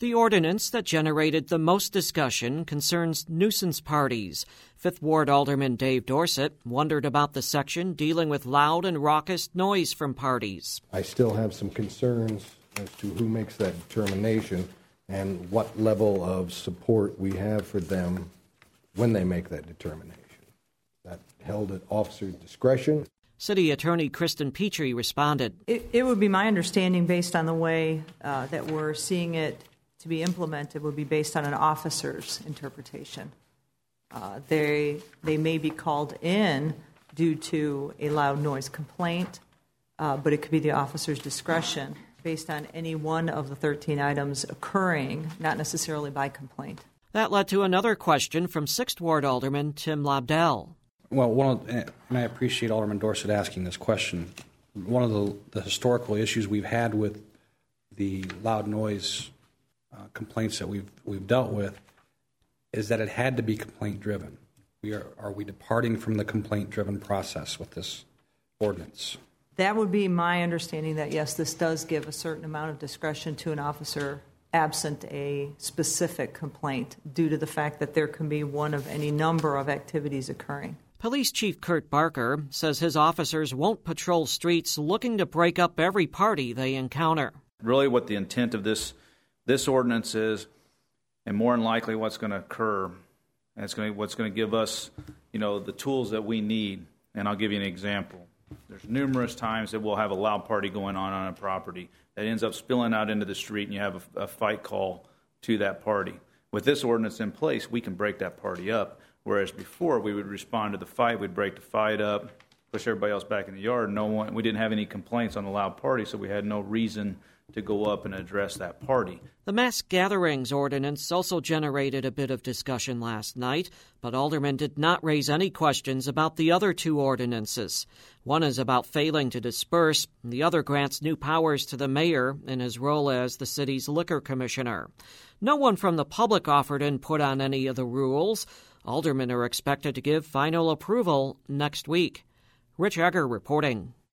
The ordinance that generated the most discussion concerns nuisance parties. Fifth Ward Alderman Dave Dorsett wondered about the section dealing with loud and raucous noise from parties. I still have some concerns as to who makes that determination and what level of support we have for them when they make that determination. That held at officer's discretion. City Attorney Kristen Petrie responded. It would be my understanding, based on the way that we're seeing it to be implemented, would be based on an officer's interpretation. They may be called in due to a loud noise complaint, but it could be the officer's discretion based on any one of the 13 items occurring, not necessarily by complaint. That led to another question from 6th Ward Alderman Tim Lobdell. Well, and I appreciate Alderman Dorsett asking this question. One of the historical issues we've had with the loud noise complaints that we've dealt with is that it had to be complaint-driven. Are we departing from the complaint-driven process with this ordinance? That would be my understanding, that yes, this does give a certain amount of discretion to an officer absent a specific complaint due to the fact that there can be one of any number of activities occurring. Police Chief Kurt Barker says his officers won't patrol streets looking to break up every party they encounter. Really what the intent of this ordinance is, and more than likely what's going to occur, and what's going to give us, the tools that we need. And I'll give you an example. There's numerous times that we'll have a loud party going on a property that ends up spilling out into the street, and you have a fight call to that party. With this ordinance in place, we can break that party up, whereas before we would respond to the fight, we'd break the fight up, push everybody else back in the yard. We didn't have any complaints on the loud party, so we had no reason to go up and address that party. The mass gatherings ordinance also generated a bit of discussion last night, but aldermen did not raise any questions about the other two ordinances. One is about failing to disperse, and the other grants new powers to the mayor in his role as the city's liquor commissioner. No one from the public offered input on any of the rules. Aldermen are expected to give final approval next week. Rich Egger reporting.